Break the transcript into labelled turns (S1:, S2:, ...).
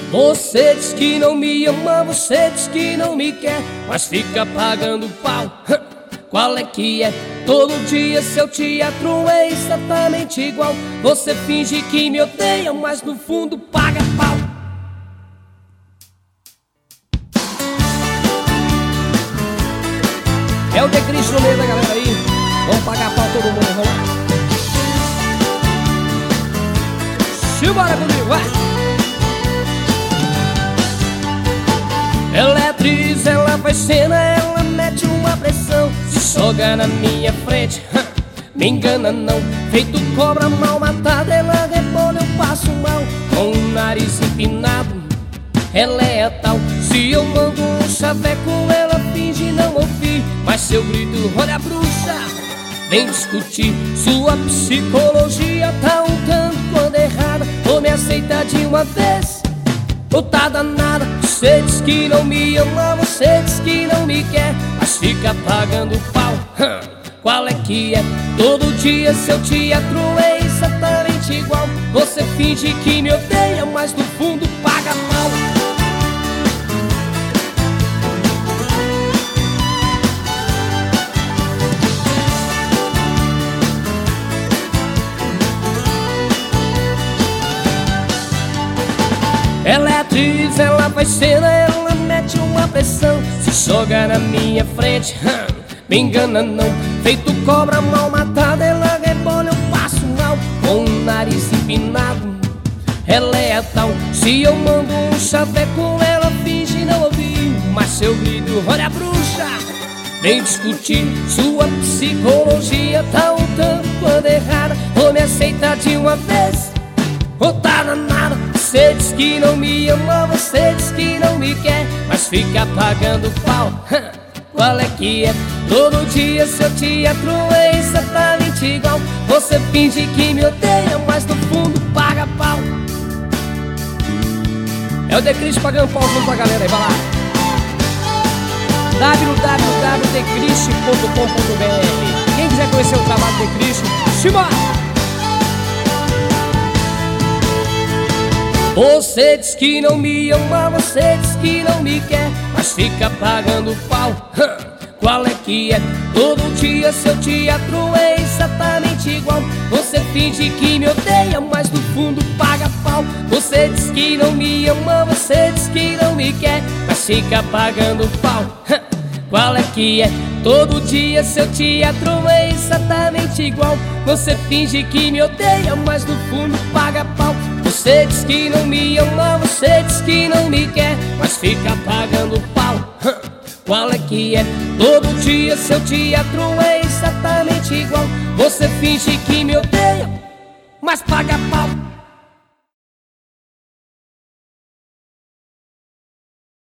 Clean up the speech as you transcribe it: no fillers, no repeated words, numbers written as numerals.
S1: Você diz que não me ama, você diz que não me quer, mas fica pagando pau. Qual é que é? Todo dia seu teatro é exatamente igual. Você finge que me odeia, mas no fundo paga pau. É o De Cristo no meio da galera aí. Vamos pagar pau todo mundo, vamos lá. Simbora comigo, vai! Ela é atriz, ela faz cena, ela mete uma pressão. Se joga na minha frente, me engana não. Feito cobra mal matada, ela rebola, eu passo mal. Com o nariz empinado, ela é tal. Se eu mando um chaveco, ela finge não ouvir. Mas se eu grito, olha a bruxa, vem discutir. Sua psicologia tá um tanto quando errada. Ou me aceita de uma vez, ou tá danada. Você diz que não me ama, você diz que não me quer, mas fica pagando pau. Qual é que é? Todo dia seu teatro é exatamente igual. Você finge que me odeia, mas no fundo paga pau. Ela é atriz, ela faz cena, ela mete uma pressão. Se joga na minha frente, me engana não. Feito cobra mal matada, ela rebola, eu passo mal. Com o nariz empinado, ela é tal. Se eu mando um chaveco, ela finge não ouvir. Mas se eu grito, olha a bruxa, vem discutir. Sua psicologia tá um tanto quando errada. Ou me aceita de uma vez, ou tá danada. Você diz que não me ama, você diz que não me quer, mas fica pagando pau. Qual é que é? Todo dia seu teatro é exatamente igual. Você finge que me odeia, mas no fundo paga pau. É o De Cristo pagando pau junto com a galera aí, vai lá. www.decristo.com.br. Quem quiser conhecer o trabalho de Cristo, simbora! Você diz que não me ama, você diz que não me quer, mas fica pagando pau. Qual é que é? Todo dia seu teatro é exatamente igual. Você finge que me odeia, mas no fundo paga pau. Você diz que não me ama, você diz que não me quer, mas fica pagando pau. Qual é que é? Todo dia seu teatro é exatamente igual. Você finge que me odeia, mas no fundo paga pau. Você diz que não me ama, você diz que não me quer, mas fica pagando pau. Qual é que é? Todo dia seu teatro é exatamente igual. Você finge que me odeia, mas paga pau.